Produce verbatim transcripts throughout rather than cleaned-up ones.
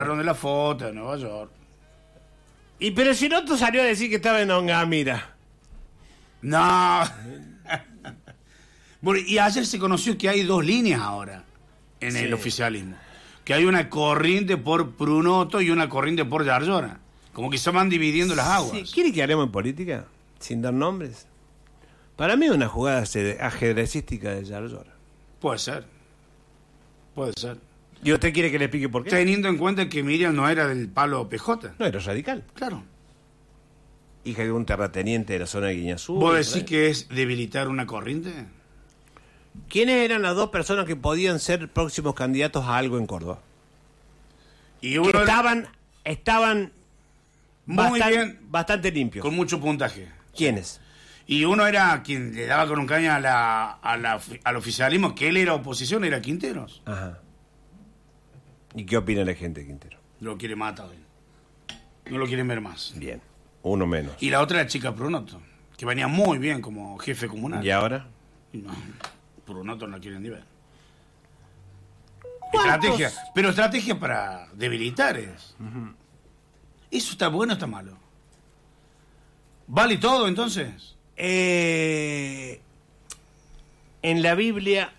de la foto de Nueva York. Y pero si no, tú salió a decir que estaba en Ongamira. No. Bueno, y ayer se conoció que hay dos líneas ahora en sí. el oficialismo. Que hay una corriente por Prunoto y una corriente por Yarlora. Como que se van dividiendo las aguas. Sí. ¿Quiere que haremos en política? Sin dar nombres. Para mí es una jugada ajedrecística de Yarlora. Puede ser. Puede ser. ¿Y usted quiere que le explique por qué? Teniendo en cuenta que Miriam no era del palo P J. No, era radical. Claro. Hija de un terrateniente de la zona de Guiñazú. ¿Vos decís que es debilitar una corriente? ¿Quiénes eran las dos personas que podían ser próximos candidatos a algo en Córdoba? Y uno que estaban, estaban muy bastan, bien, bastante limpios. Con mucho puntaje. ¿Quiénes? Y uno era quien le daba con un caña a la, a la, al oficialismo, que él era oposición, era Quinteros. Ajá. ¿Y qué opina la gente de Quintero? Lo quiere matar. No lo quieren ver más. Bien. Uno menos. Y la otra era chica Prunoto, que venía muy bien como jefe comunal. ¿Y ahora? No, Prunoto no la quieren ni ver. Estrategia, pero estrategia para debilitar es. Uh-huh. ¿Eso está bueno o está malo? ¿Vale todo entonces? Eh, en la Biblia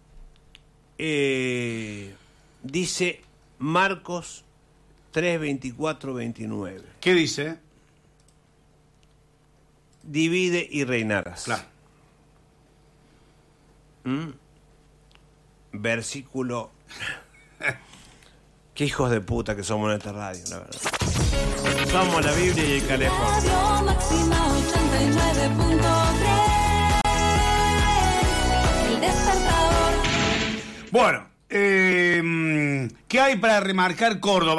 eh, dice Marcos tres, veinticuatro, veintinueve. ¿Qué dice? Divide y reinarás. Claro. ¿Mm? Versículo. Qué hijos de puta que somos en esta radio, la verdad. Somos la Biblia y el calefón. Radio Máxima ochenta y nueve punto tres. El despertador. Bueno, eh, ¿qué hay para remarcar Córdoba?